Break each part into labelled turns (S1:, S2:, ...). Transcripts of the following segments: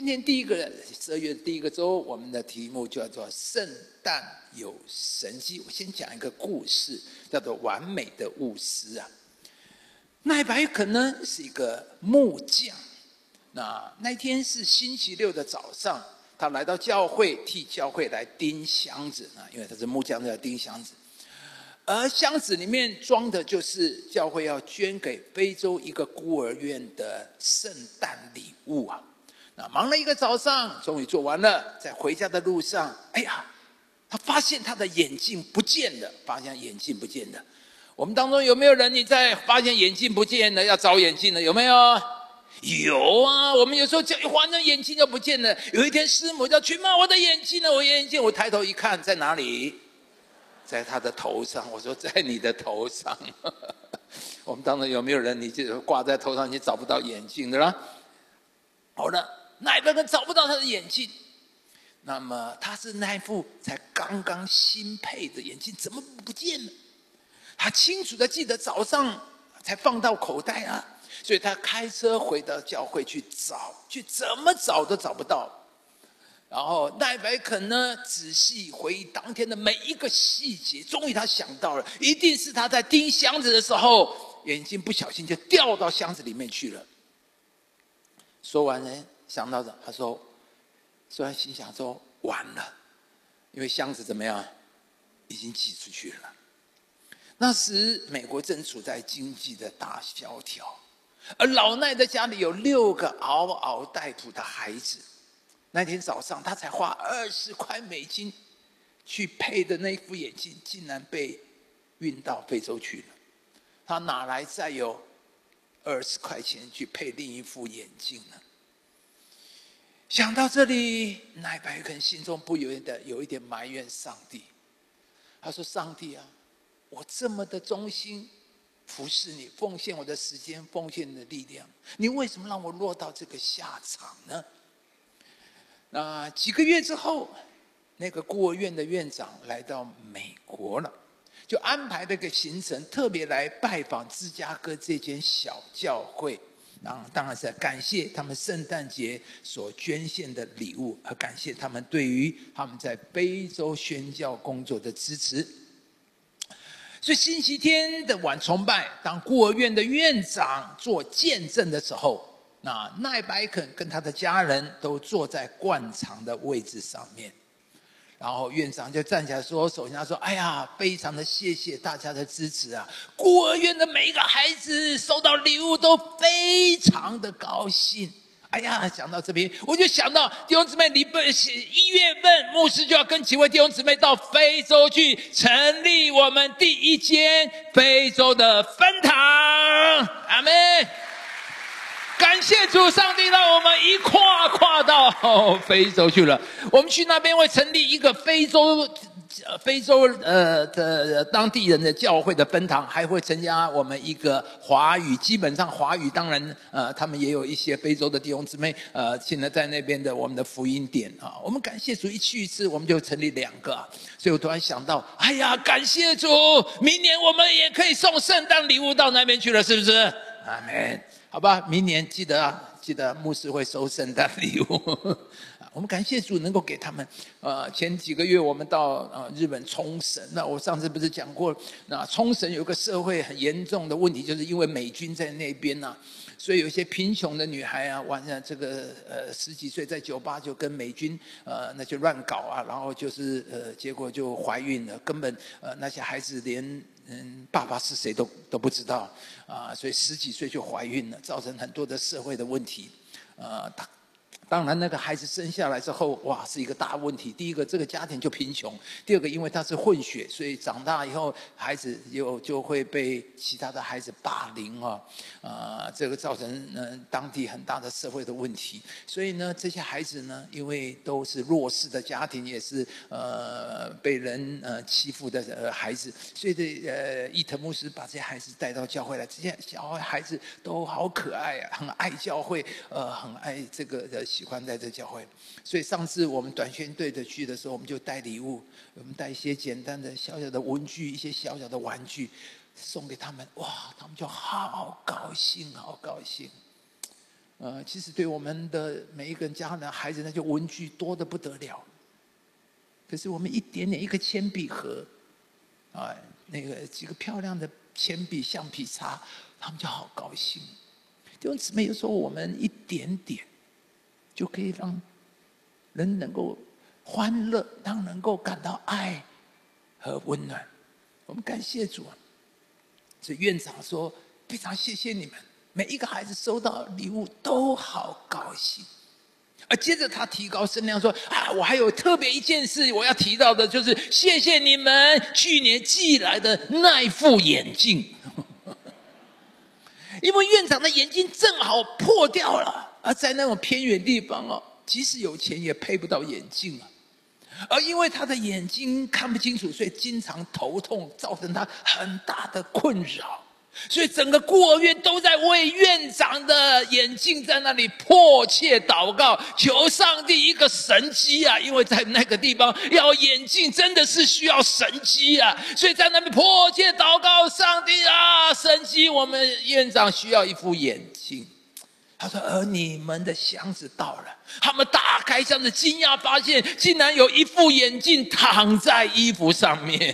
S1: 天12月第一个周，我们的题目叫做圣诞有神迹。我先讲一个故事，叫做完美的巫师啊。奈白可呢是一个木匠，那天是星期六的早上，他来到教会，替教会来钉箱子啊，因为他是木匠，要钉箱子。而箱子里面装的就是教会要捐给非洲一个孤儿院的圣诞礼物啊。那忙了一个早上，终于做完了，在回家的路上，哎呀，他发现他的眼镜不见了，我们当中有没有人你在发现眼镜不见了要找眼镜了？有没有？有啊，我们有时候换了眼镜就不见了。有一天师母叫去骂我的眼镜呢，我抬头一看，在哪里？在他的头上。我说在你的头上。我们当中有没有人你就挂在头上你找不到眼镜的啦？好了，奈白根找不到他的眼镜，那么他是那副才刚刚新配的眼镜，怎么不见了？他清楚的记得早上才放到口袋啊，所以他开车回到教会去找，怎么找都找不到。然后奈白肯呢仔细回忆当天的每一个细节，终于他想到了，一定是他在钉箱子的时候，眼镜不小心就掉到箱子里面去了。说完呢，想到他说，心想说完了，因为箱子怎么样，已经寄出去了。那时美国正处在经济的大萧条，而老奈的家里有6个嗷嗷待哺的孩子。那天早上，他才花20块美金去配的那副眼镜，竟然被运到非洲去了。他哪来再有20块钱去配另一副眼镜呢？想到这里，奈白肯心中不由得有一点埋怨上帝。他说：“上帝啊，我这么的忠心服侍你，奉献我的时间，奉献你的力量，你为什么让我落到这个下场呢？”那几个月之后，那个孤儿院的院长来到美国了，就安排了个行程，特别来拜访芝加哥这间小教会。当然是感谢他们圣诞节所捐献的礼物，和感谢他们对于他们在非洲宣教工作的支持。所以星期天的晚崇拜，当孤儿院的院长做见证的时候，那奈白肯跟他的家人都坐在灌肠的位置上面，然后院长就站起来说：“首先他说，哎呀，非常的谢谢大家的支持啊！孤儿院的每一个孩子收到礼物都非常的高兴。哎呀，讲到这边，我就想到弟兄姊妹，1月份牧师就要跟几位弟兄姊妹到非洲去成立我们第1间非洲的分堂。阿们。”感谢主上帝让我们一跨到非洲去了。我们去那边会成立一个非洲的当地人的教会的分堂，还会增加我们一个华语，基本上华语当然他们也有一些非洲的弟兄姊妹现在在那边的我们的福音点啊。我们感谢主，一去一次我们就成立2个所以我突然想到，哎呀，感谢主，明年我们也可以送圣诞礼物到那边去了，是不是？阿们。好吧，明年记得牧师会收圣诞礼物。我们感谢主能够给他们。前几个月我们到日本冲绳，那我上次不是讲过，那冲绳有个社会很严重的问题，就是因为美军在那边所以有一些贫穷的女孩晚上这个10几岁在酒吧就跟美军那就乱搞然后就是结果就怀孕了，根本那些孩子连爸爸是谁都不知道所以10几岁就怀孕了，造成很多的社会的问题当然那个孩子生下来之后，哇，是一个大问题。第一个，这个家庭就贫穷；第二个，因为他是混血，所以长大以后孩子就会被其他的孩子霸凌这个造成当地很大的社会的问题。所以呢，这些孩子呢，因为都是弱势的家庭，也是被人欺负的孩子，所以伊藤牧师把这些孩子带到教会来，这些小孩子都好可爱很爱教会，很爱这个喜欢在这教会。所以上次我们短宣队的去的时候，我们就带礼物，我们带一些简单的小小的文具，一些小小的玩具送给他们。哇，他们就好高兴，好高兴。 其实对我们的每一个人家人孩子，那就文具多得不得了。可是我们一点点一个铅笔盒，那个几个漂亮的铅笔、橡皮擦，他们就好高兴。弟兄姊妹，有时候我们一点点，就可以让人能够欢乐，让能够感到爱和温暖。我们感谢主啊！所以院长说，非常谢谢你们。每一个孩子收到礼物都好高兴，而接着他提高声量说：“我还有特别一件事我要提到的，就是谢谢你们去年寄来的那一副眼镜，因为院长的眼镜正好破掉了，而在那种偏远地方即使有钱也配不到眼镜啊。而因为他的眼睛看不清楚，所以经常头痛，造成他很大的困扰。”所以整个孤儿院都在为院长的眼镜在那里迫切祷告，求上帝一个神迹啊！因为在那个地方要眼镜真的是需要神迹啊，所以在那边迫切祷告，上帝啊，神迹！我们院长需要一副眼镜。他说：“而你们的箱子到了。”他们打开箱子，惊讶发现竟然有一副眼镜躺在衣服上面。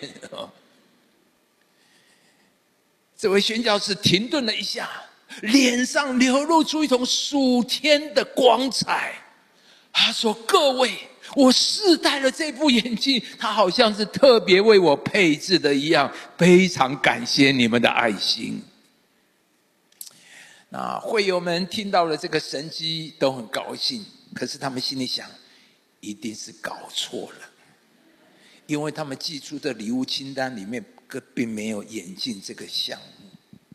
S1: 这位宣教士停顿了一下，脸上流露出一种属天的光彩。他说：“各位，我试戴了这副眼镜，它好像是特别为我配置的一样，非常感谢你们的爱心。”那会友们听到了这个神迹都很高兴，可是他们心里想，一定是搞错了，因为他们寄出的礼物清单里面并没有眼镜这个项目。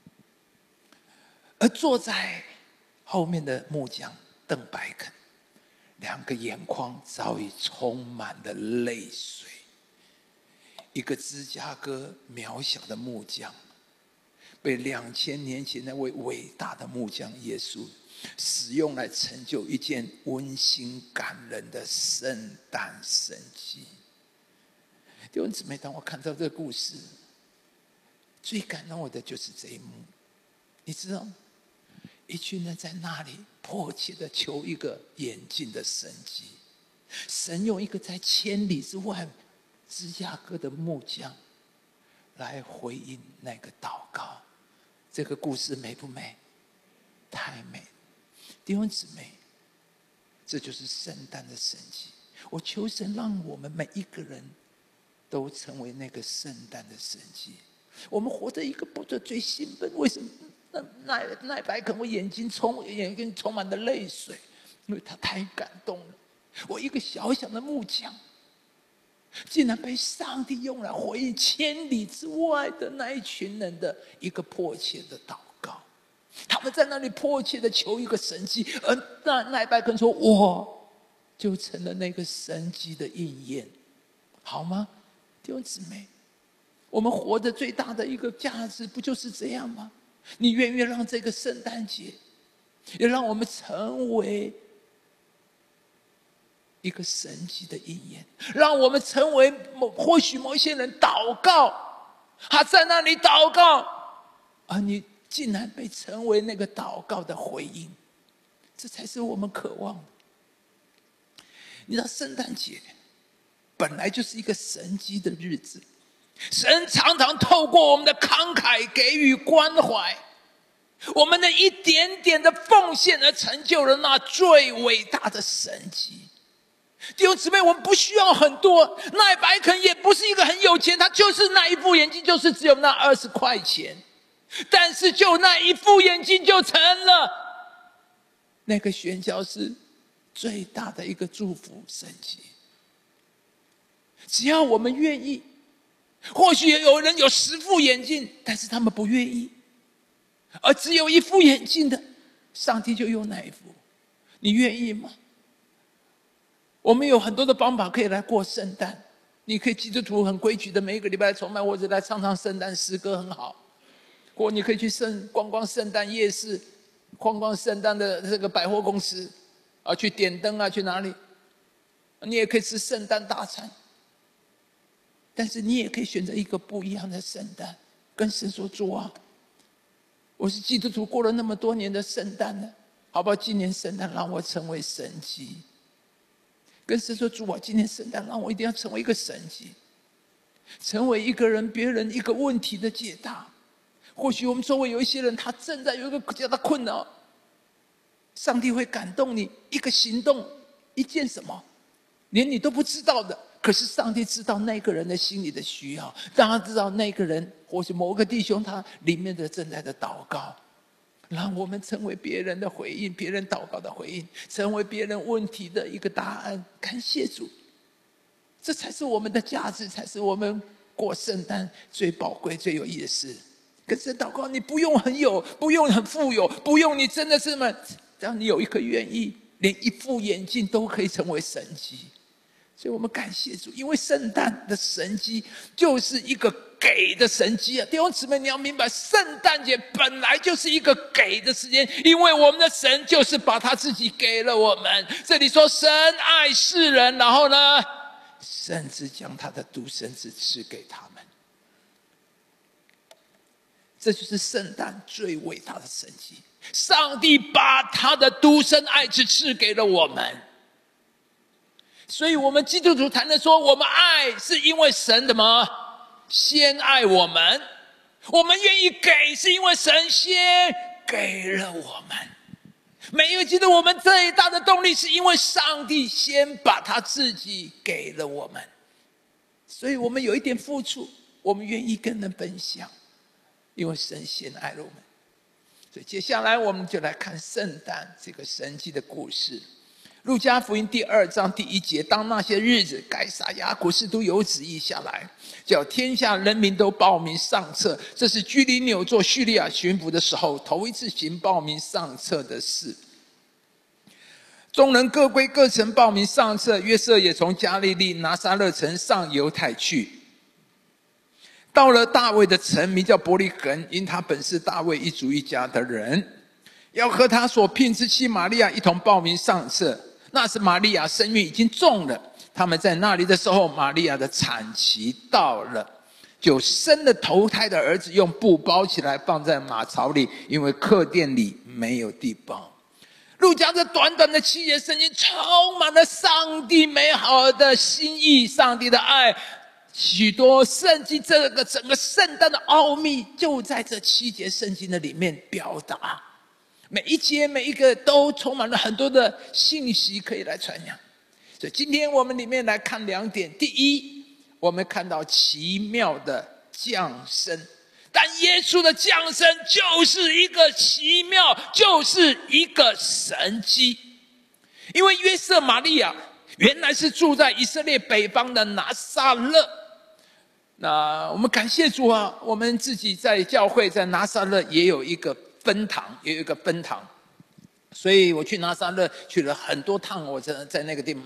S1: 而坐在后面的木匠邓白肯，两个眼眶早已充满了泪水。一个芝加哥渺小的木匠，被2000年前那位伟大的木匠耶稣使用来成就一件温馨感人的圣诞神迹。弟兄姊妹，当我看到这个故事，最感动我的就是这一幕。你知道，一群人在那里迫切的求一个眼镜的神迹，神用一个在千里之外芝加哥的木匠来回应那个祷告。这个故事美不美？太美！弟兄姊妹，这就是圣诞的神迹。我求神让我们每一个人都成为那个圣诞的神迹。我们活着一个不得最兴奋，为什么？那白肯我眼睛充满了泪水，因为他太感动了。我一个小小的木匠，竟然被上帝用来回应千里之外的那一群人的一个迫切的祷告。他们在那里迫切的求一个神迹，而那白肯说：“我就成了那个神迹的应验。”好吗？弟兄姊妹，我们活着最大的一个价值不就是这样吗？你愿意让这个圣诞节也让我们成为一个神迹的应验，让我们成为或许某一些人祷告，他在那里祷告，而你竟然被成为那个祷告的回应，这才是我们渴望的。你知道圣诞节本来就是一个神迹的日子，神常常透过我们的慷慨给予关怀，我们的一点点的奉献而成就了那最伟大的神迹。弟兄姊妹，我们不需要很多，那白肯也不是一个很有钱，他就是那一副眼镜，就是只有那20块钱，但是就那一副眼镜就成了那个宣教士最大的一个祝福神迹。只要我们愿意，或许有人有10副眼镜，但是他们不愿意，而只有1副眼镜的，上帝就用那一副。你愿意吗？我们有很多的方法可以来过圣诞。你可以基督徒很规矩的每一个礼拜来崇拜，或者来唱唱圣诞诗歌，很好。或你可以去逛逛圣诞夜市，逛逛圣诞的这个百货公司，去点灯啊，去哪里？你也可以吃圣诞大餐。但是你也可以选择一个不一样的圣诞，跟神说：“主啊，我是基督徒，过了那么多年的圣诞了， 好不好？今年圣诞让我成为神迹，跟神说：主啊，今年圣诞让我一定要成为一个神迹，成为一个人别人一个问题的解答。或许我们周围有一些人，他正在有一个极大的困扰，上帝会感动你，一个行动，一件什么，连你都不知道的，可是上帝知道那个人的心里的需要，让他知道那个人或许某个弟兄他里面的正在的祷告，让我们成为别人的回应，别人祷告的回应，成为别人问题的一个答案。感谢主，这才是我们的价值，才是我们过圣诞最宝贵最有意义的事。跟神祷告，你不用很有，不用很富有，不用你真的是么，只要你有一颗愿意，连一副眼镜都可以成为神迹。所以我们感谢主，因为圣诞的神迹就是一个给的神迹啊！弟兄姊妹，你要明白，圣诞节本来就是一个给的时间，因为我们的神就是把他自己给了我们。这里说神爱世人，然后呢，甚至将他的独生子赐给他们。这就是圣诞最伟大的神迹，上帝把他的独生爱子赐给了我们。所以我们基督徒谈的说，我们爱是因为神的么先爱我们，我们愿意给是因为神先给了我们。每一个基督徒，我们最大的动力是因为上帝先把他自己给了我们，所以我们有一点付出，我们愿意跟人分享，因为神先爱了我们。所以接下来我们就来看圣诞这个神迹的故事。路加福音第2章第1节，当那些日子，该撒亚古士都有旨意下来，叫天下人民都报名上册。这是居里纽做叙利亚巡抚的时候，头一次行报名上册的事。众人各归各城报名上册，约瑟也从加利利拿撒勒城上犹太去，到了大卫的城，名叫伯利恒，因他本是大卫一族一家的人，要和他所聘之妻玛利亚一同报名上册。那时玛利亚身孕已经重了，他们在那里的时候，玛利亚的产期到了，就生了头胎的儿子，用布包起来放在马槽里，因为客店里没有地包。路加这短短的7节圣经充满了上帝美好的心意，上帝的爱，许多圣经这个整个圣诞的奥秘就在这7节圣经的里面表达。每一节每一个都充满了很多的信息可以来传扬。所以今天我们里面来看2点。第一，我们看到奇妙的降生，但耶稣的降生就是一个奇妙，就是一个神迹。因为约瑟玛利亚原来是住在以色列北方的拿撒勒，那我们感谢主啊，我们自己在教会在拿撒勒也有一个分堂，所以我去拿撒勒去了很多趟，我在那个地方。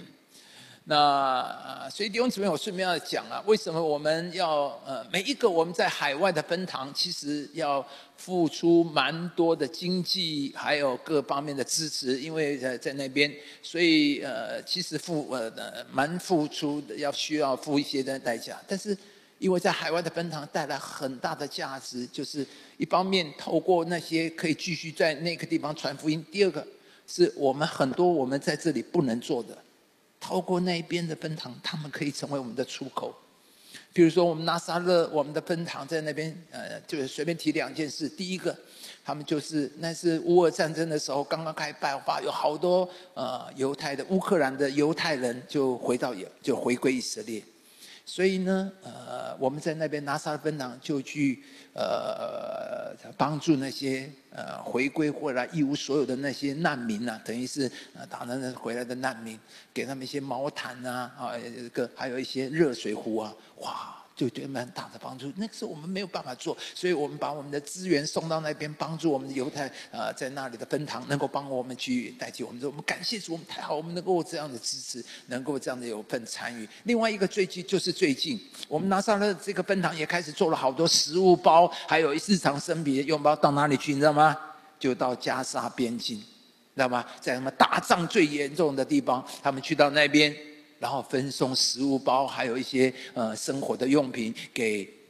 S1: 所以弟兄姊妹，我顺便要讲啊，为什么我们要每一个我们在海外的分堂，其实要付出蛮多的经济还有各方面的支持，因为在那边，所以其实蛮付出的，需要付一些的代价，但是因为在海外的分堂带来很大的价值，就是一方面透过那些可以继续在那个地方传福音，第二个是我们很多我们在这里不能做的，透过那边的分堂，他们可以成为我们的出口。比如说我们拿撒勒，我们的分堂在那边，就是随便提2件事。第一个，他们就是那是乌俄战争的时候刚刚开始爆发，有好多乌克兰的犹太人就回归以色列。所以呢，我们在那边拿撒勒分堂就去帮助那些回归或者一无所有的那些难民啊，等于是打仗回来的难民，给他们一些毛毯啊，还有一些热水壶啊，哇，就对他们很大的帮助。那个时候我们没有办法做，所以我们把我们的资源送到那边，帮助我们的犹太在那里的分堂能够帮我们去代替我们。我们感谢主，我们太好，我们能够这样的支持，能够这样的有份参与。另外一个最近我们拿撒勒这个分堂也开始做了好多食物包，还有日常生活用包，到哪里去你知道吗？就到加沙边境，知道吗？在他们打仗最严重的地方，他们去到那边，然后分送食物包，还有一些生活的用品给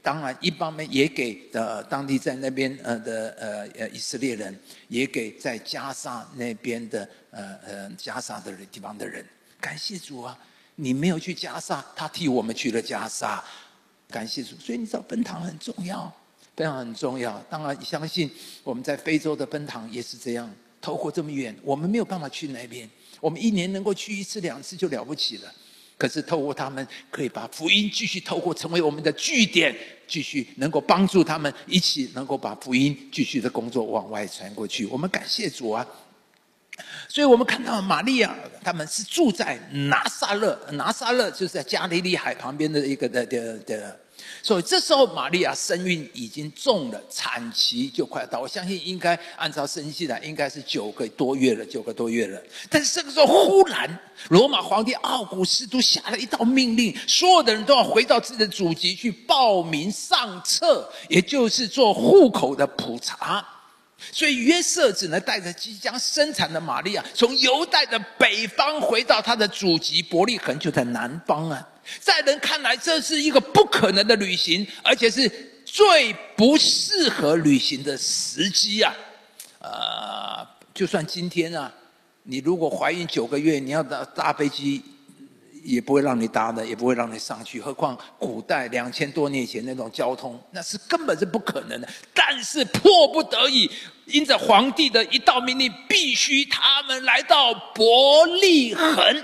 S1: 当然一方面也给当地在那边的以色列人，也给在加萨那边的加萨的地方的人。感谢主啊！你没有去加萨，他替我们去了加萨。感谢主，所以你知道分堂很重要，分堂很重要。当然相信我们在非洲的分堂也是这样，透过这么远，我们没有办法去那边，我们一年能够去1次2次就了不起了。可是透过他们，可以把福音继续透过成为我们的据点，继续能够帮助他们一起能够把福音继续的工作往外传过去。我们感谢主啊！所以我们看到玛利亚他们是住在拿撒勒，拿撒勒就是在加利利海旁边的一个所以这时候玛利亚身孕已经重了，产期就快到，我相信应该按照圣经记载应该是9个多月了。但是这个时候忽然罗马皇帝奥古斯都下了一道命令，所有的人都要回到自己的祖籍去报名上册，也就是做户口的普查。所以约瑟只能带着即将生产的玛利亚，从犹太的北方回到他的祖籍伯利恒，就在南方啊。在人看来，这是一个不可能的旅行，而且是最不适合旅行的时机啊！就算今天啊，你如果怀孕9个月，你要搭飞机，也不会让你搭的，也不会让你上去。何况古代2000多年前那种交通，那是根本是不可能的。但是迫不得已，因着皇帝的一道命令，必须他们来到伯利恒，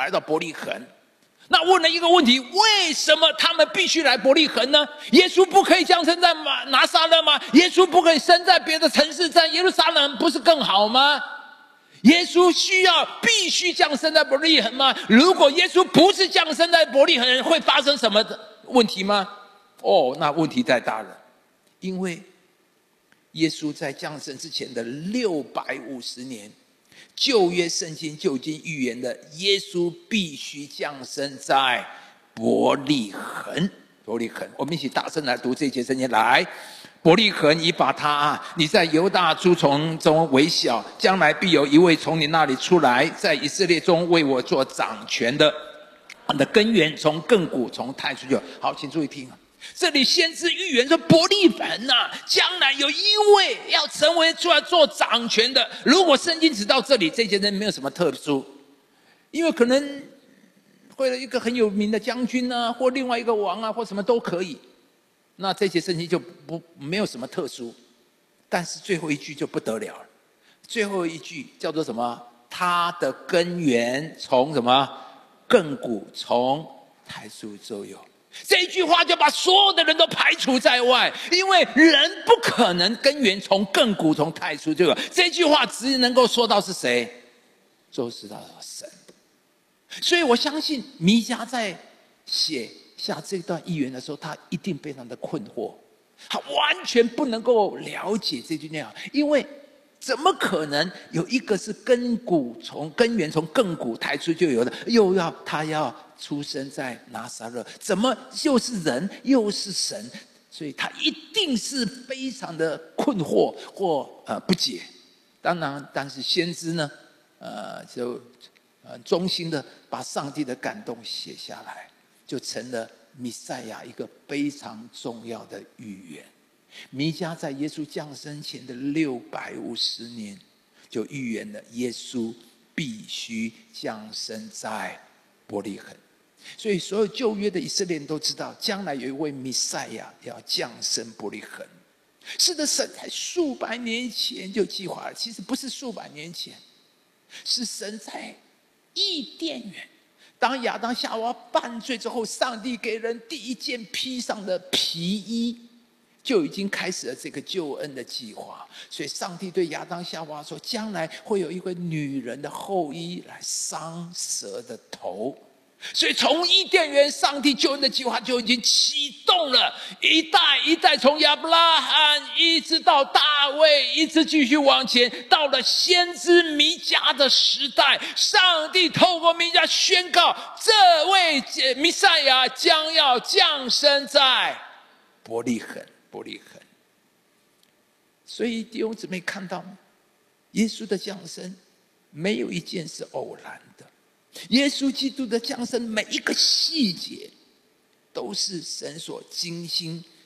S1: 那问了一个问题：为什么他们必须来伯利恒呢？耶稣不可以降生在拿撒勒吗？耶稣不可以生在别的城市，在耶路撒冷不是更好吗？耶稣必须降生在伯利恒吗？如果耶稣不是降生在伯利恒，会发生什么问题吗？那问题太大了，因为耶稣在降生之前的650年，旧约圣经就已经预言了，耶稣必须降生在伯利恒。我们一起大声来读这节圣经。来，伯利恒以法他，你在犹大诸从中为小，将来必有一位从你那里出来，在以色列中为我做掌权的。的根源从亘古，从太初就好。请注意听，这里先知预言说伯利恒将来有一位要成为出来做掌权的。如果圣经只到这里，这些人没有什么特殊，因为可能为了一个很有名的将军啊，或另外一个王啊，或什么都可以，那这些圣经就没有什么特殊。但是最后一句就不得了了，最后一句叫做什么？他的根源从什么？亘古，从太初就有。这一句话就把所有的人都排除在外，因为人不可能根源从亘古，从太初就有。这句话只能够说到是谁？就是到神。所以我相信弥迦在写下这段预言的时候，他一定非常的困惑，他完全不能够了解这句内容，因为怎么可能有一个是根源从亘古太初就有的，他要出生在拿撒勒，怎么又是人又是神？所以他一定是非常的困惑或不解。当然，但是先知呢，就衷心的把上帝的感动写下来，就成了弥赛亚一个非常重要的预言。弥迦在耶稣降生前的650年，就预言了耶稣必须降生在伯利恒。所以所有旧约的以色列人都知道，将来有一位弥赛亚要降生伯利恒。是的，神在数百年前就计划了，其实不是数百年前，是神在伊甸园，当亚当夏娃犯罪之后，上帝给人第一件披上的皮衣，就已经开始了这个救恩的计划。所以上帝对亚当夏娃说，将来会有一个女人的后裔来伤蛇的头。所以从伊甸园，上帝救恩的计划就已经启动了，一代一代，从亚伯拉罕一直到大卫，一直继续往前，到了先知弥迦的时代，上帝透过弥迦宣告，这位弥赛亚将要降生在伯利恒。所以弟兄姊妹看到吗？耶稣的降生没有一件是偶然的，耶稣基督的降生每一个细节都是神所精心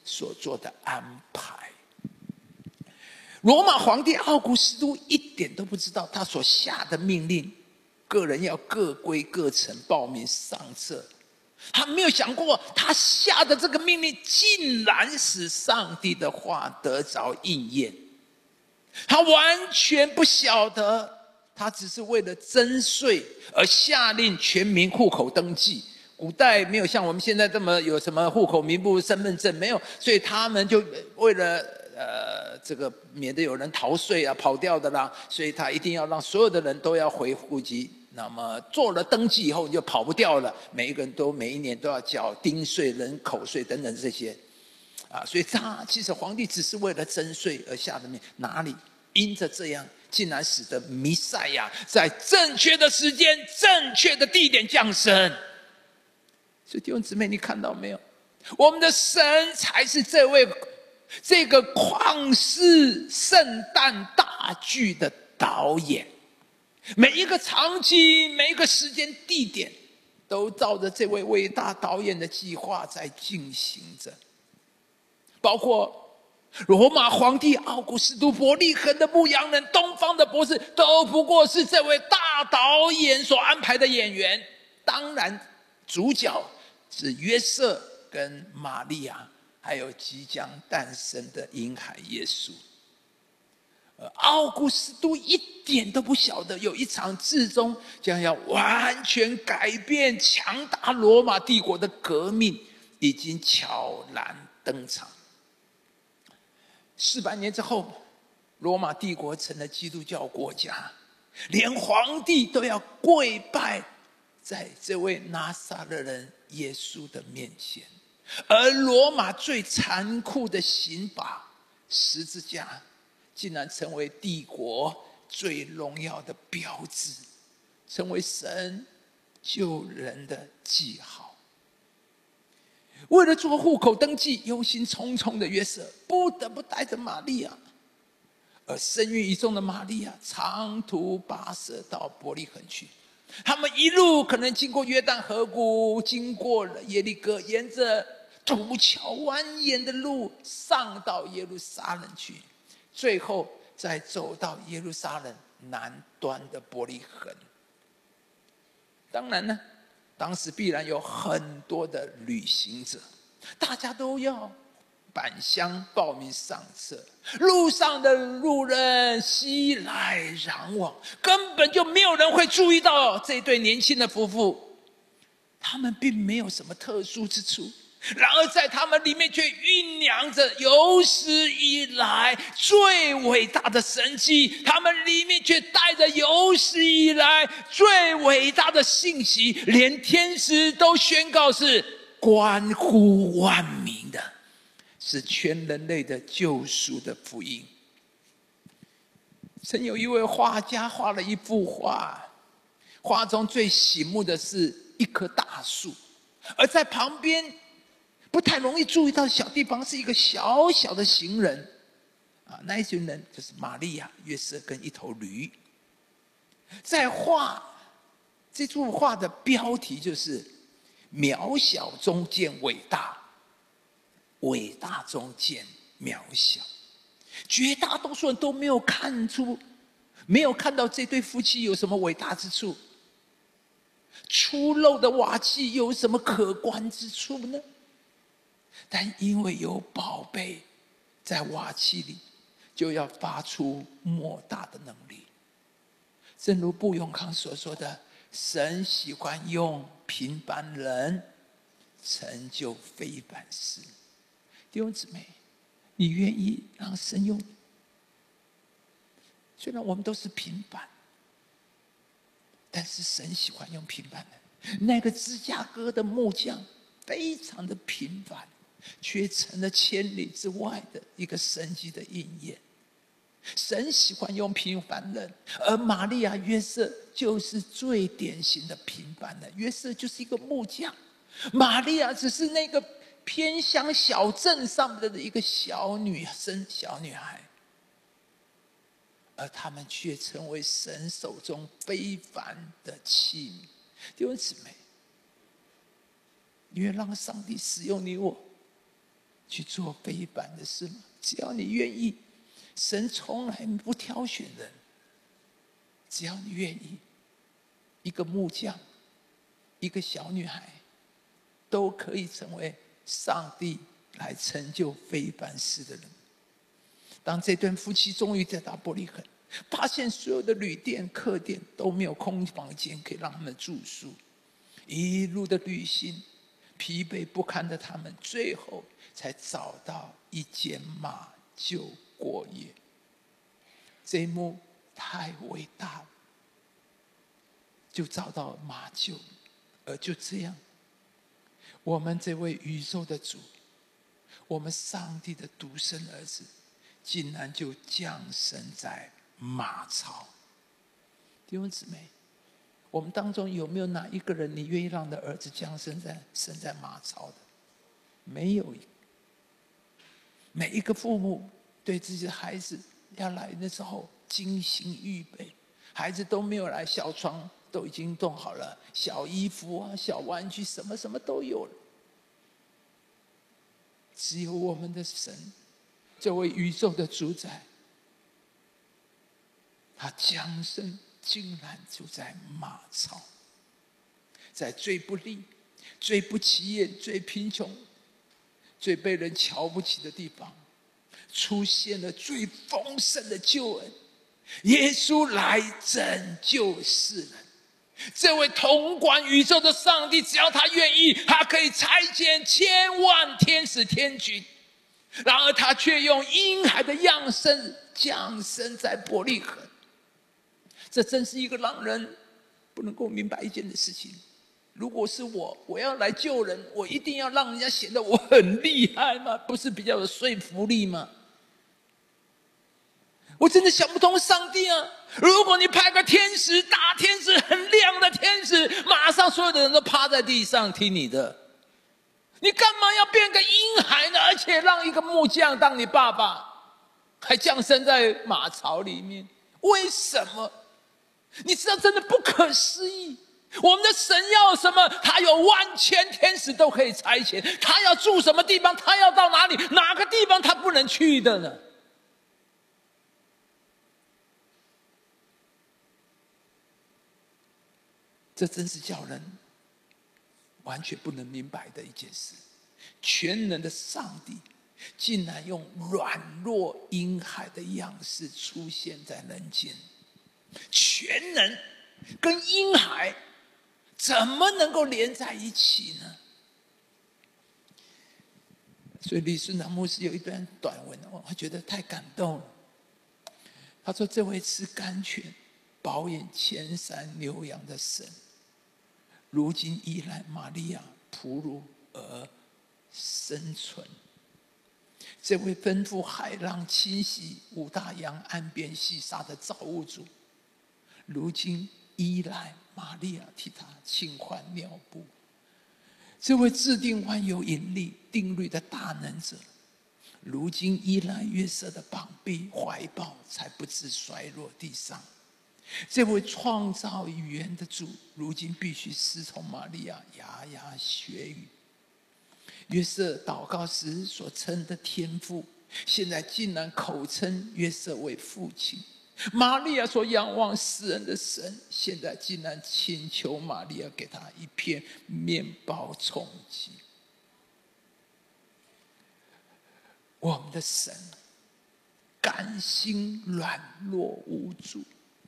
S1: 所做的安排。罗马皇帝奥古斯都一点都不知道，他所下的命令，个人要各归各城报名上册。他没有想过，他下的这个命令竟然使上帝的话得着应验。他完全不晓得，他只是为了征税而下令全民户口登记。古代没有像我们现在这么有什么户口名簿、身份证，没有，所以他们就为了这个免得有人逃税啊、跑掉的啦，所以他一定要让所有的人都要回户籍。那么做了登记以后，你就跑不掉了。每一个人都每一年都要缴丁税、人口税等等这些，所以他其实皇帝只是为了征税而下的命，哪里因着这样，竟然使得弥赛亚在正确的时间、正确的地点降生。所以弟兄姊妹，你看到没有？我们的神才是这个旷世圣诞大剧的导演，每一个场景、每一个时间、地点，都照着这位伟大导演的计划在进行着。包括罗马皇帝奥古斯都、伯利恒的牧羊人、东方的博士，都不过是这位大导演所安排的演员。当然，主角是约瑟跟玛利亚，还有即将诞生的婴孩耶稣。奥古斯都一点都不晓得，有一场至终将要完全改变、强大罗马帝国的革命已经悄然登场。400年之后，罗马帝国成了基督教国家，连皇帝都要跪拜在这位拿撒勒人耶稣的面前。而罗马最残酷的刑罚十字架，竟然成为帝国最荣耀的标志，成为神救人的记号。为了做户口登记，忧心忡忡的约瑟不得不带着玛利亚，而生育已重的玛利亚长途跋涉到伯利恒去。他们一路可能经过约旦河谷，经过了耶利哥，沿着陡峭蜿蜒的路上到耶路撒冷去，最后再走到耶路撒冷南端的伯利恒。当然呢，当时必然有很多的旅行者，大家都要返乡报名上册，路上的路人熙来攘往，根本就没有人会注意到这对年轻的夫妇，他们并没有什么特殊之处，然而在他们里面却酝酿着有史以来最伟大的神迹，他们里面却带着有史以来最伟大的信息，连天使都宣告是关乎万民的，是全人类的救赎的福音。曾有一位画家画了一幅画，画中最醒目的是一棵大树，而在旁边不太容易注意到小地方是一个小小的行人，那一群人就是玛利亚、约瑟跟一头驴。在画这幅画的标题就是渺小中见伟大，伟大中见渺小。绝大多数人都没有看到这对夫妻有什么伟大之处，粗陋的瓦器有什么可观之处呢？但因为有宝贝在瓦器里，就要发出莫大的能力。正如布永康所说的，神喜欢用平凡人成就非凡事。弟兄姊妹，你愿意让神用？虽然我们都是平凡，但是神喜欢用平凡人。那个芝加哥的木匠非常的平凡，却成了千里之外的一个神迹的应验。神喜欢用平凡人，而玛利亚、约瑟就是最典型的平凡人。约瑟就是一个木匠，玛利亚只是那个偏乡小镇上的一个小女孩，而他们却成为神手中非凡的器皿。弟兄姊妹，你愿让上帝使用你我， 去做非凡的事吗？只要你愿意，神从来不挑选人。只要你愿意，一个木匠，一个小女孩，都可以成为上帝来成就非凡事的人。当这对夫妻终于在到伯利恒，发现所有的旅店、客店都没有空房间可以让他们住宿，一路的旅行，疲惫不堪的他们，最后才找到一间马厩过夜。这一幕太伟大了，就找到马厩，而就这样，我们这位宇宙的主，我们上帝的独生儿子，竟然就降生在马槽。弟兄姊妹，我们当中有没有哪一个人，你愿意让你的儿子降生在马槽的？没有。每一个父母对自己的孩子要来的时候精心预备，孩子都没有来，小床都已经弄好了，小衣服啊、小玩具，什么什么都有了。只有我们的神，这位宇宙的主宰，他降生竟然就在马槽，在最不利、最不起眼、最贫穷、最被人瞧不起的地方，出现了最丰盛的救恩。耶稣来拯救世人，这位统管宇宙的上帝，只要他愿意，他可以差遣千万天使天军。然而他却用婴孩的样式降生在伯利恒。这真是一个让人不能够明白一件的事情。如果是我要来救人，我一定要让人家显得我很厉害吗？不是比较有说服力吗？我真的想不通上帝啊！如果你派个天使，大天使，很亮的天使，马上所有的人都趴在地上听你的。你干嘛要变个婴孩呢？而且让一个木匠当你爸爸，还降生在马槽里面，为什么？你知道真的不可思议。我们的神要什么？他有万千天使都可以差遣，他要住什么地方，他要到哪里，哪个地方他不能去的呢？这真是叫人完全不能明白的一件事。全能的上帝竟然用软弱婴孩的样式出现在人间，全能跟婴孩怎么能够连在一起呢？所以李顺长牧师有一段短文，我觉得太感动了。他说：“这位吃甘泉、饱饮千山牛羊的神，如今依赖玛利亚哺乳而生存。这位吩咐海浪清洗、五大洋岸边细沙的造物主，如今依赖玛利亚替他轻换尿布。这位制定万有引力定律的大能者，如今依赖约瑟的膀臂怀抱，才不致摔落地上。这位创造语言的主，如今必须师从玛利亚牙牙学语。约瑟祷告时所称的天父，现在竟然口称约瑟为父亲。玛利亚所仰望世人的神，现在竟然请求玛利亚给他一片面包充饥。我们的神甘心软弱无助，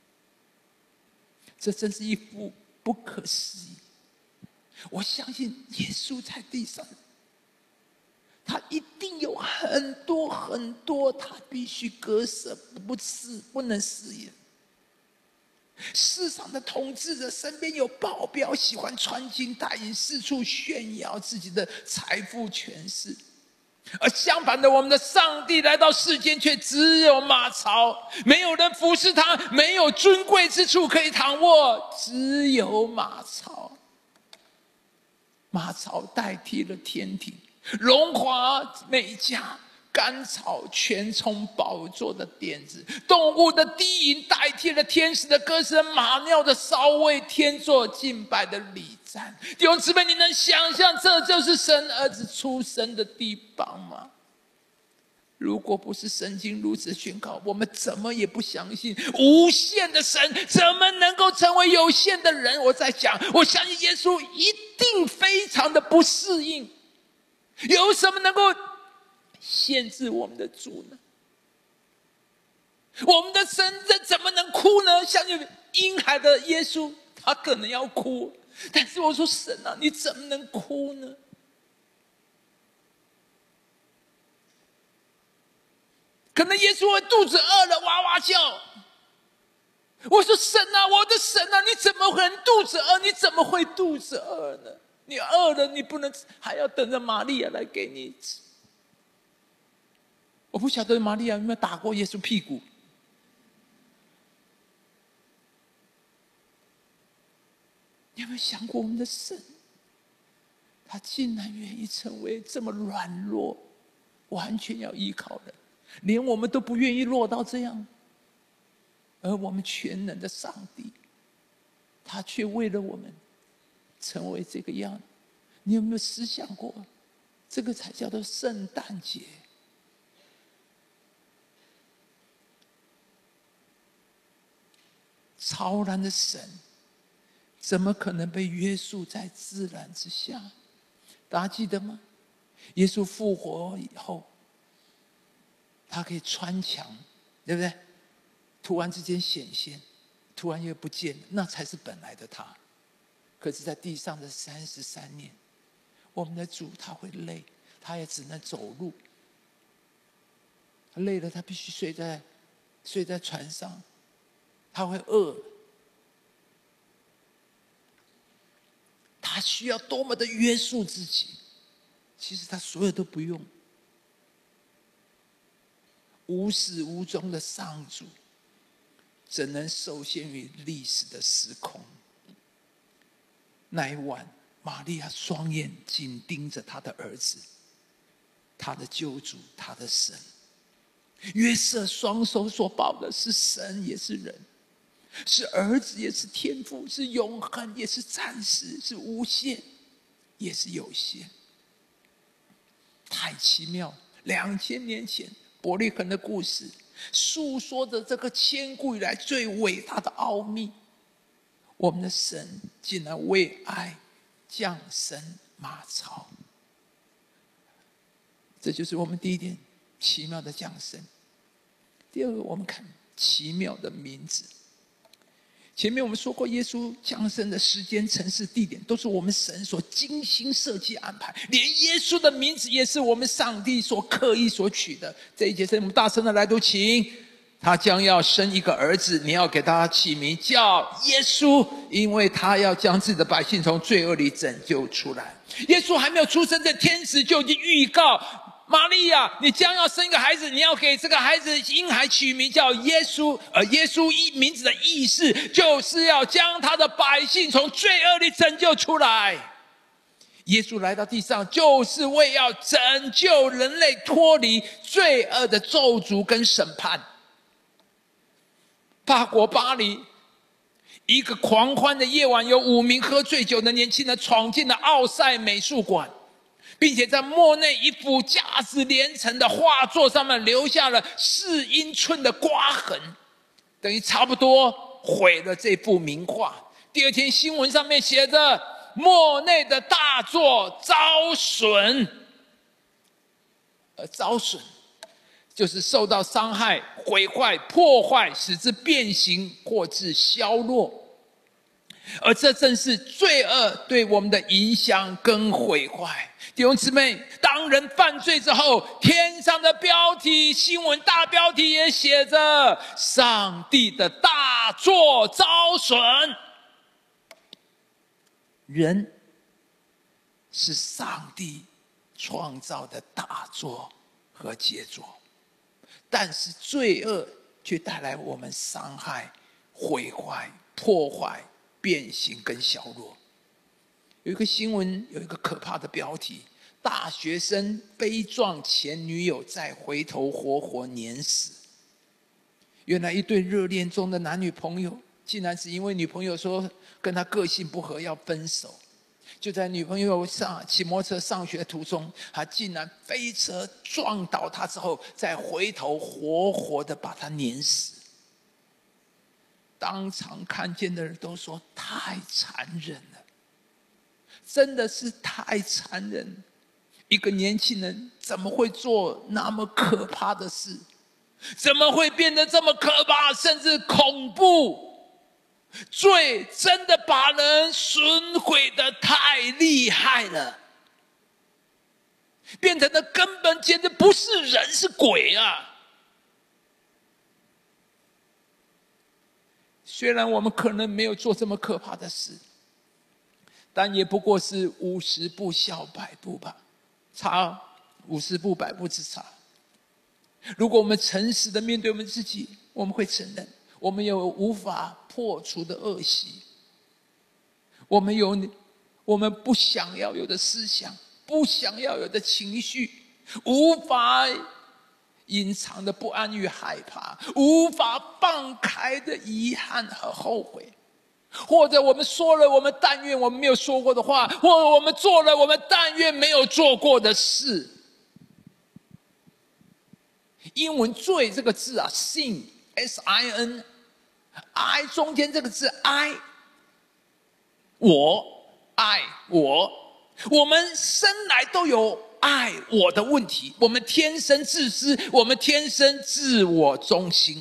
S1: 这真是一幅不可思议。我相信耶稣在地上，他一定有很多很多他必须割舍不能饰演。世上的统治者身边有保镖，喜欢穿金戴银，四处炫耀自己的财富权势。而相反的，我们的上帝来到世间，却只有马槽，没有人服侍他，没有尊贵之处可以躺卧，只有马槽。马槽代替了天庭，荣华美佳甘草全充宝座的垫子，动物的低吟代替了天使的歌声，马尿的骚味天作敬拜的礼赞。弟兄姊妹，你能想象这就是神儿子出生的地方吗？如果不是圣经如此宣告，我们怎么也不相信无限的神怎么能够成为有限的人。我在想，我相信耶稣一定非常的不适应。有什么能够限制我们的主呢？我们的神怎么能哭呢？像婴孩的耶稣，他可能要哭，但是我说神啊，你怎么能哭呢？可能耶稣会肚子饿了哇哇叫。我说神啊，我的神啊，你怎么会肚子饿？你怎么会肚子饿呢？你饿了，你不能还要等着玛利亚来给你吃。我不晓得玛利亚有没有打过耶稣屁股。你有没有想过我们的神？他竟然愿意成为这么软弱，完全要依靠人。连我们都不愿意落到这样，而我们全能的上帝，他却为了我们成为这个样。你有没有思想过，这个才叫做圣诞节？超然的神，怎么可能被约束在自然之下？大家记得吗？耶稣复活以后，他可以穿墙，对不对？突然之间显现，突然又不见了，那才是本来的他。可是在地上的33年，我们的主他会累，他也只能走路。他累了，他必须睡在船上，他会饿。他需要多么的约束自己，其实他所有都不用。无始无终的上主，怎能受限于历史的时空？那一晚，玛利亚双眼紧盯着他的儿子，他的救主，他的神。约瑟双手所抱的是神，也是人，是儿子，也是天父，是永恒，也是暂时，是无限，也是有限。太奇妙！2000年前伯利恒的故事，诉说着这个千古以来最伟大的奥秘。我们的神竟然为爱降生马槽，这就是我们第一点奇妙的降生。第二个，我们看奇妙的名字。前面我们说过，耶稣降生的时间、城市、地点，都是我们神所精心设计安排。连耶稣的名字也是我们上帝所刻意所取的。这一节圣经，我们大声的来读，请。他将要生一个儿子，你要给他起名叫耶稣，因为他要将自己的百姓从罪恶里拯救出来。耶稣还没有出生，这天使就已经预告玛利亚，你将要生一个孩子，你要给这个孩子婴孩取名叫耶稣。而耶稣名字的意思，就是要将他的百姓从罪恶里拯救出来。耶稣来到地上，就是为要拯救人类脱离罪恶的咒诅跟审判。法国巴黎，一个狂欢的夜晚，有5名喝醉酒的年轻人闯进了奥赛美术馆，并且在莫内一幅价值连城的画作上面留下了4英寸的刮痕，等于差不多毁了这幅名画。第二天新闻上面写着莫内的大作遭损，遭损就是受到伤害、毁坏、破坏，使之变形或致消落。而这正是罪恶对我们的影响跟毁坏。弟兄姊妹，当人犯罪之后，天上的标题、新闻大标题也写着上帝的大作遭损。人是上帝创造的大作和杰作，但是罪恶却带来我们伤害、毁坏、破坏、变形跟消落。有一个新闻，有一个可怕的标题： 大学生悲壮前女友，再回头活活碾死。原来一对热恋中的男女朋友，竟然是因为女朋友说跟他个性不合要分手，就在女朋友骑摩托车上学途中，他竟然飞车撞倒他之后，再回头活活的把他碾死。当场看见的人都说太残忍了，真的是太残忍了。一个年轻人怎么会做那么可怕的事？怎么会变得这么可怕，甚至恐怖？罪真的把人损毁的太厉害了，变成的根本简直不是人，是鬼啊！虽然我们可能没有做这么可怕的事，但也不过是50步笑百步吧，差50步100步之差。如果我们诚实的面对我们自己，我们会承认我们有无法破除的恶习，我们有我们不想要有的思想，不想要有的情绪，无法隐藏的不安与害怕，无法放开的遗憾和后悔，或者我们说了我们但愿我们没有说过的话，或者我们做了我们但愿没有做过的事。英文罪这个字啊 sin sin I 中间这个字 I 我们生来都有爱我的问题，我们天生自私，我们天生自我中心。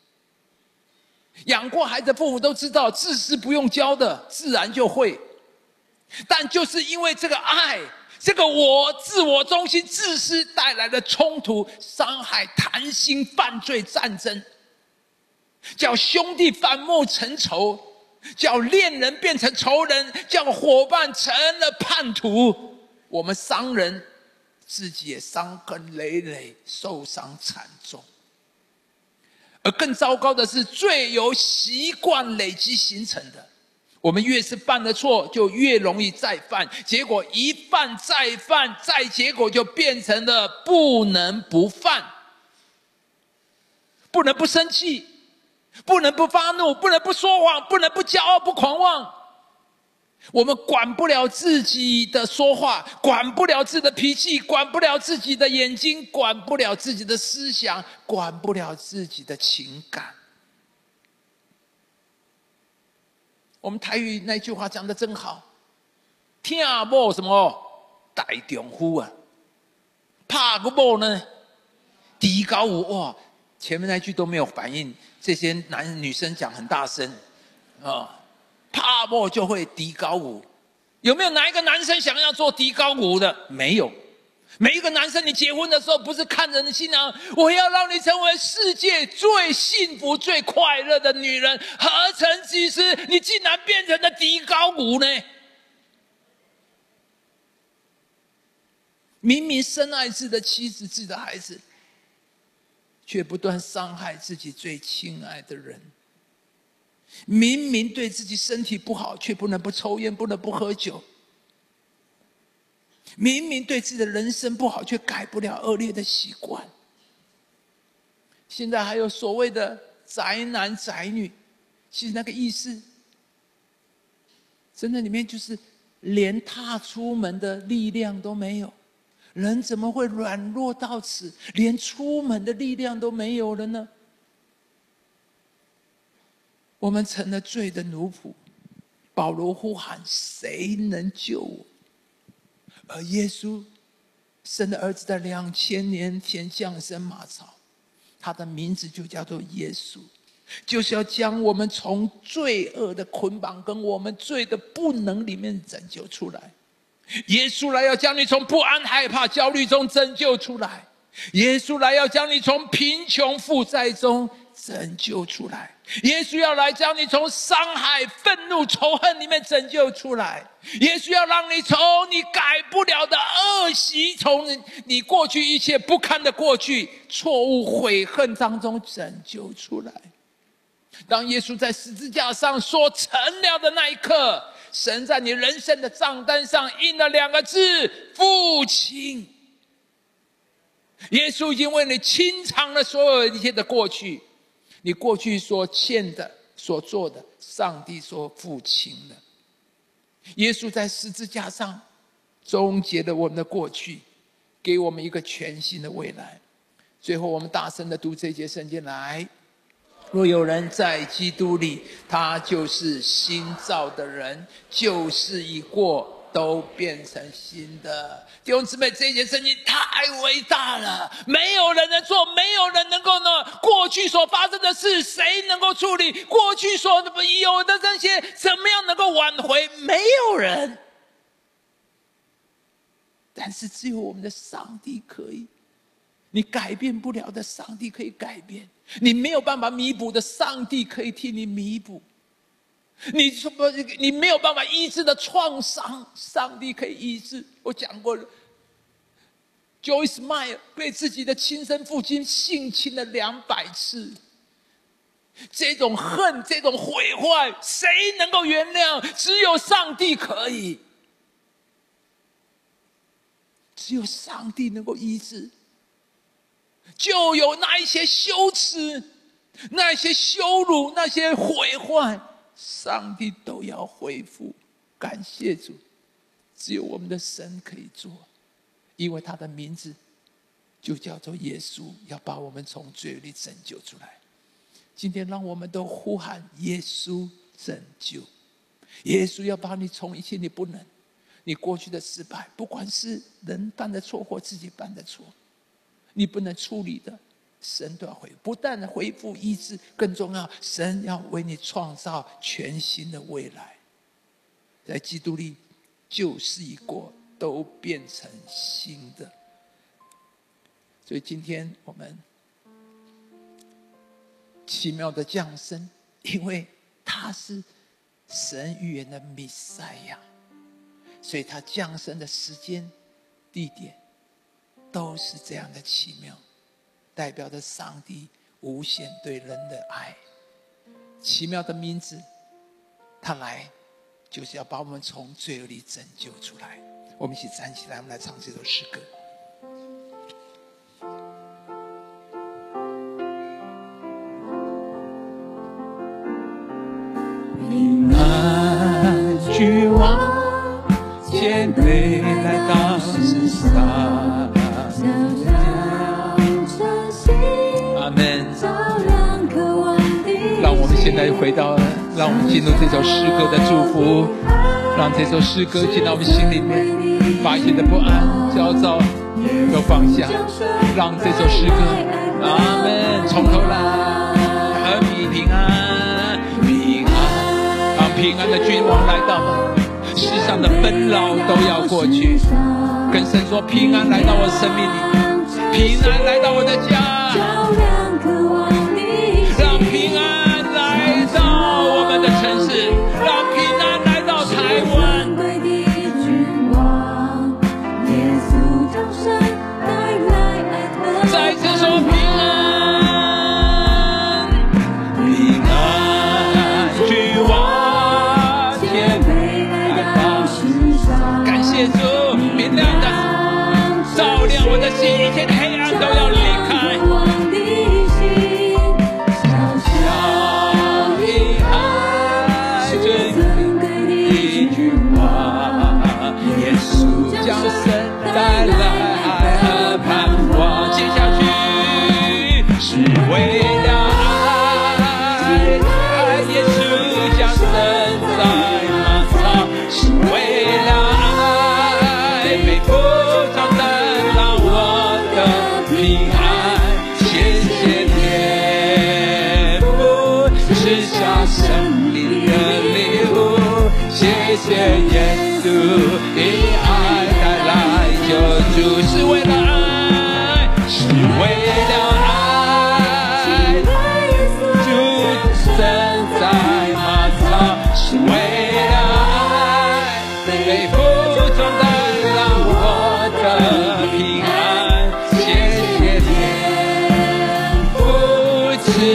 S1: 养过孩子的父母都知道，自私不用教的，自然就会。但就是因为这个爱，这个我自我中心自私带来的冲突、伤害、谈心、犯罪、战争，叫兄弟反目成仇，叫恋人变成仇人，叫伙伴成了叛徒。我们伤人，自己也伤痕累累，受伤惨重。而更糟糕的是，罪由习惯累积形成的。我们越是犯了错，就越容易再犯，结果一犯再犯，再结果就变成了不能不犯，不能不生气，不能不发怒，不能不说谎，不能不骄傲，不狂妄。我们管不了自己的说话，管不了自己的脾气，管不了自己的眼睛，管不了自己的思想，管不了自己的情感。我们台语那句话讲得真好，听某什么大丈夫啊，怕个某呢低高无。哇，前面那句都没有反应，这些女生讲很大声啊，怕某就会低高无。有没有哪一个男生想要做低高无的？没有。每一个男生，你结婚的时候不是看着你新娘，我要让你成为世界最幸福最快乐的女人，何曾几时你竟然变成了低高舞呢？明明深爱自己的妻子自己的孩子，却不断伤害自己最亲爱的人。明明对自己身体不好，却不能不抽烟，不能不喝酒。明明对自己的人生不好，却改不了恶劣的习惯。现在还有所谓的宅男宅女，其实那个意思真的里面就是连踏出门的力量都没有。人怎么会软弱到此，连出门的力量都没有了呢？我们成了罪的奴仆。保罗呼喊：谁能救我？而耶稣神的儿子在2000年前降生马槽，他的名字就叫做耶稣，就是要将我们从罪恶的捆绑跟我们罪的不能里面拯救出来。耶稣来要将你从不安、害怕、焦虑中拯救出来。耶稣来要将你从贫穷、负债中拯救出来。耶稣要来将你从伤害、愤怒、仇恨里面拯救出来。耶稣要让你从你改不了的恶习，从你过去一切不堪的过去、错误、悔恨当中拯救出来。 当耶稣在十字架上说成了的那一刻，神在你人生的账单上印了2个字：父亲。耶稣已经为你清偿了所有一切的过去，你过去所欠的、所做的，上帝所付清了。耶稣在十字架上终结了我们的过去，给我们一个全新的未来。最后我们大声的读这节圣经来：若有人在基督里，他就是新造的人，旧事已过，都变成新的。弟兄姊妹，这一节圣经太伟大了，没有人能做，没有人能够呢，过去所发生的事谁能够处理？过去所有的这些怎么样能够挽回？没有人。但是只有我们的上帝可以，你改变不了的，上帝可以改变；你没有办法弥补的，上帝可以替你弥补；你没有办法医治的创伤，上帝可以医治。我讲过了，Joyce Meyer 被自己的亲生父亲性侵了200次，这种恨，这种毁坏，谁能够原谅？只有上帝可以，只有上帝能够医治。就有那一些羞耻，那一些羞辱，那些毁坏，上帝都要恢复。感谢主，只有我们的神可以做，因为他的名字就叫做耶稣，要把我们从罪里拯救出来。今天让我们都呼喊耶稣拯救，耶稣要把你从一切你不能，你过去的失败，不管是人犯的错或自己犯的错，你不能处理的，神都要恢复。不但恢复医治，更重要，神要为你创造全新的未来。在基督里，旧事已过，都变成新的。所以今天我们奇妙的降生，因为他是神预言的弥赛亚，所以他降生的时间、地点都是这样的奇妙，代表着上帝无限对人的爱。奇妙的名字，他来就是要把我们从罪恶里拯救出来。我们一起站起来，我们来唱这首诗歌。平安居往谦卑来到世上，阿们。让我们现在回到，让我们进入这首诗歌的祝福，让这首诗歌进到我们心里面，把一切的不安、焦躁都放下，让这首诗歌，阿们，从头来，和你平安，平安，让平安的君王来到，世上的纷扰都要过去。跟神说，平安来到我生命里，平安来到我的家，让平安来到我们的城市，让平安来到台湾。再次说平安，平安居往谦卑来到世上。感谢主，明亮的照亮我的心，一切的黑暗都要离开。小婴孩尊贵的君王，耶稣降生带来爱和盼望。接下去是为了爱，耶稣降生在马槽，是为了爱，被负重担让我的平安。谢谢天父赐下生命的礼物，谢谢耶稣以爱带来救助，是为了爱，是为了爱，主生在马槽，是为了爱，被负重担让我的平安。谢谢天父赐下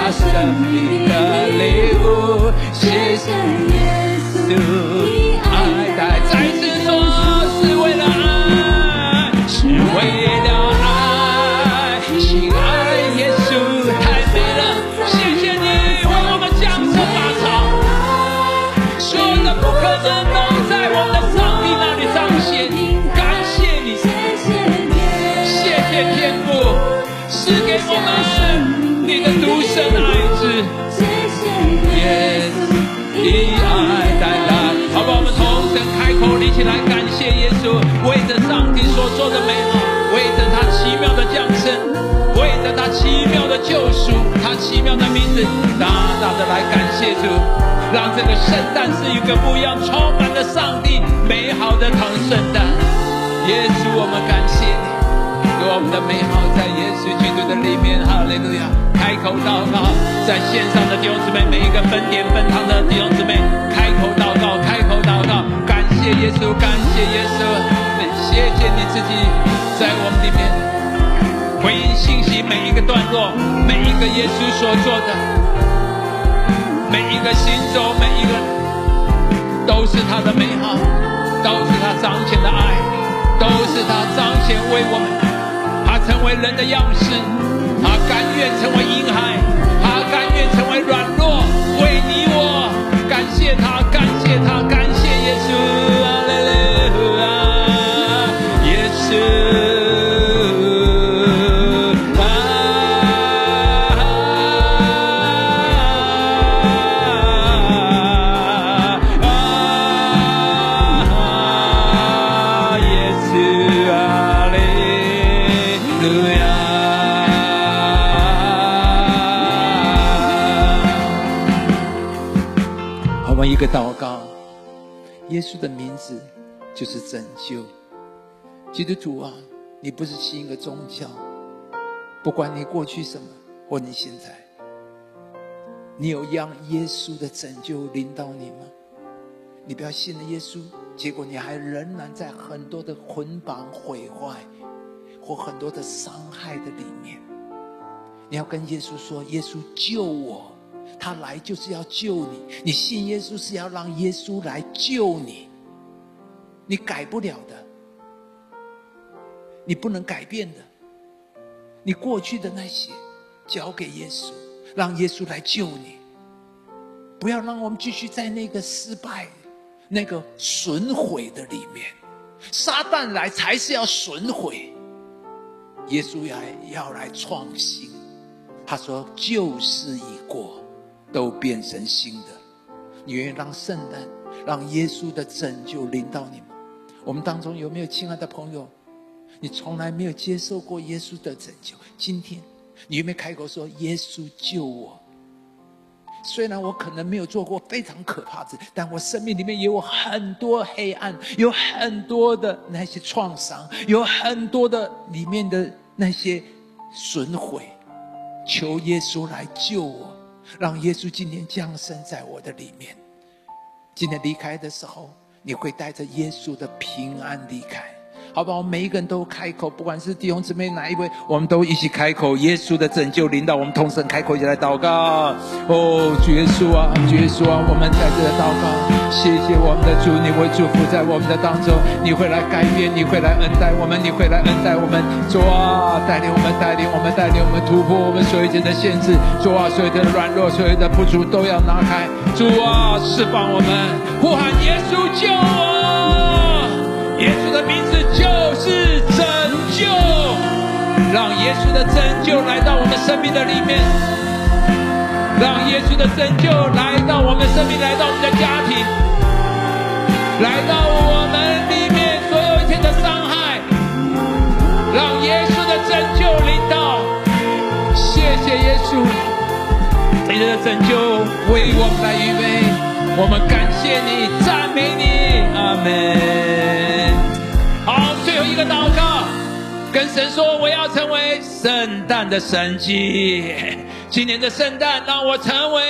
S1: 他生命的礼物。谢谢耶稣，爱带再次说，是为了爱，是为了爱，亲爱耶稣太美了，谢谢你为我们降生马槽，所有的不可能都在我们的上帝那里彰显。感谢你，谢谢天父赐给我们你的独生爱子，耶稣以爱代代。好吧，我们同声开口一起来感谢耶稣，为着上帝所做的美好，为着他奇妙的降生，为着他奇妙的救赎，他奇妙的名字，大大的来感谢主，让这个圣诞是一个不一样，充满了上帝美好的堂圣诞。耶稣，我们感谢你，有我们的美好在耶稣基督的里面。哈利路亚！开口祷告，在线上的弟兄姊妹，每一个分点分堂的弟兄姊妹，开口祷告，开口祷告，感谢耶稣，感谢耶稣，谢谢你自己在我们里面回应信息每一个段落，每一个耶稣所做的，每一个行走，每一个都是他的美好，都是他彰显的爱，都是他彰显为我们，他成为人的样式，他甘愿成为婴孩，他甘愿成为软弱，为你我，感谢他，感谢他，感谢耶稣，哈利路亚，耶稣。一个祷告，耶稣的名字就是拯救。基督徒啊，你不是信一个宗教，不管你过去什么或你现在，你有让耶稣的拯救临到你吗？你不要信了耶稣，结果你还仍然在很多的捆绑毁坏或很多的伤害的里面。你要跟耶稣说，耶稣救我，他来就是要救你，你信耶稣是要让耶稣来救你，你改不了的，你不能改变的，你过去的那些交给耶稣，让耶稣来救你，不要让我们继续在那个失败、那个损毁的里面。撒旦来才是要损毁，耶稣要来创新。他说旧事已过，都变成新的。你愿意让圣诞，让耶稣的拯救临到你们？我们当中有没有亲爱的朋友，你从来没有接受过耶稣的拯救？今天你有没有开口说，耶稣救我？虽然我可能没有做过非常可怕的事，但我生命里面也有很多黑暗，有很多的那些创伤，有很多的里面的那些损毁。求耶稣来救我，让耶稣今天降生在我的里面。今天离开的时候，你会带着耶稣的平安离开，好吧？我们每一个人都开口，不管是弟兄姊妹哪一位，我们都一起开口，耶稣的拯救临到我们，同声开口一起来祷告。主耶稣啊，主耶稣啊，我们在这祷告，谢谢我们的主，你会祝福在我们的当中，你会来改变，你会来恩待我们，你会来恩待我们。主啊，带领我们，带领我们，带领我们突破我们所有的限制。主啊，所有的软弱，所有的不足都要拿开。主啊，释放我们，呼喊耶稣救我！耶稣的名字就是拯救，让耶稣的拯救来到我们生命的里面，让耶稣的拯救来到我们生命，来到我们的家庭，来到我们里面所有一切的伤害，让耶稣的拯救临到。谢谢耶稣，你的拯救为我们来预备，我们感谢你，赞美你，阿们。好，最后一个祷告，跟神说，我要成为圣诞的神迹。今年的圣诞让我成为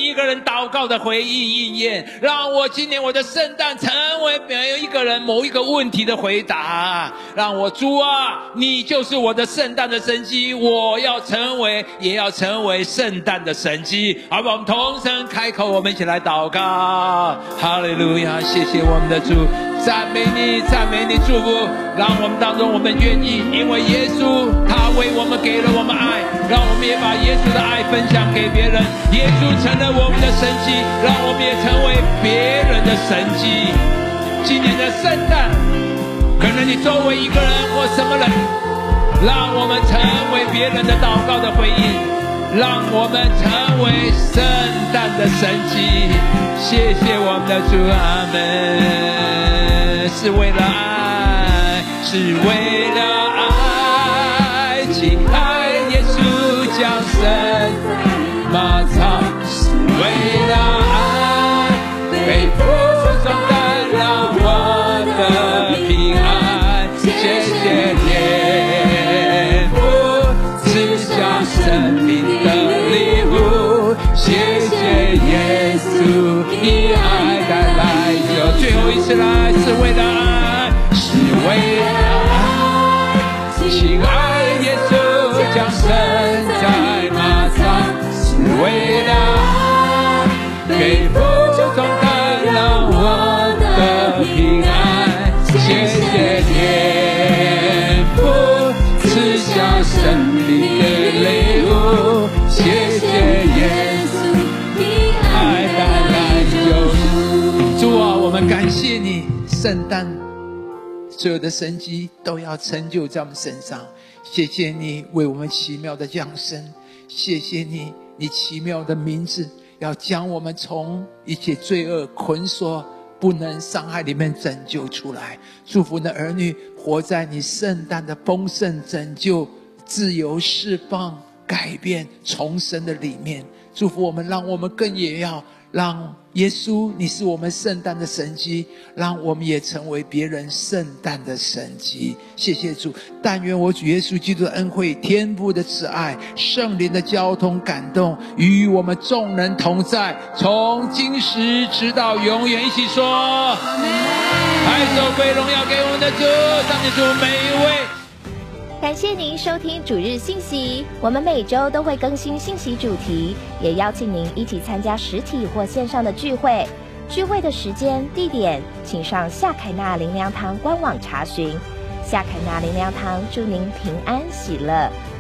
S1: 一个人祷告的回应应验，让我今年我的圣诞成为每一个人某一个问题的回答。让我主啊，你就是我的圣诞的神迹，我要成为，也要成为圣诞的神迹。好吧，我们同声开口，我们一起来祷告。哈利路亚，谢谢我们的主，赞美你，赞美你，祝福。让我们当中，我们愿意，因为耶稣他为我们给了我们爱，让我们也把耶稣的爱分享给别人。耶稣成了我们的神迹，让我们也成为别人的神迹。今年的圣诞，可能你周围一个人或什么人，让我们成为别人的祷告的回应，让我们成为圣诞的神迹。谢谢我们的主，阿门。是为了爱，是为了爱，亲爱耶稣降生马槽，是为了爱，背负重担让我的平安。谢谢天父赐下生命的礼物，谢谢耶稣以爱带来救。最后一次来，是为了爱，是为了爱，亲爱耶稣降生在马槽，是为了爱，背负重担让我的平安。谢谢天父赐下生命的礼物，谢谢耶稣以爱带来救赎。主啊，我们感谢你，圣诞所有的神迹都要成就在我们身上。谢谢你为我们奇妙的降生，谢谢你，你奇妙的名字要将我们从一切罪恶捆锁不能伤害里面拯救出来。祝福你的儿女活在你圣诞的丰盛拯救自由释放改变重生的里面。祝福我们，让我们更也要让耶稣你是我们圣诞的神迹，让我们也成为别人圣诞的神迹。谢谢主，但愿我主耶稣基督的恩惠、天父的慈爱、圣灵的交通感动与我们众人同在，从今时直到永远。一起说阿们。爱手归荣耀给我们的主，上帝祝每一位。
S2: 感谢您收听主日信息，我们每周都会更新信息主题，也邀请您一起参加实体或线上的聚会。聚会的时间、地点，请上夏凯纳灵粮堂官网查询。夏凯纳灵粮堂祝您平安喜乐。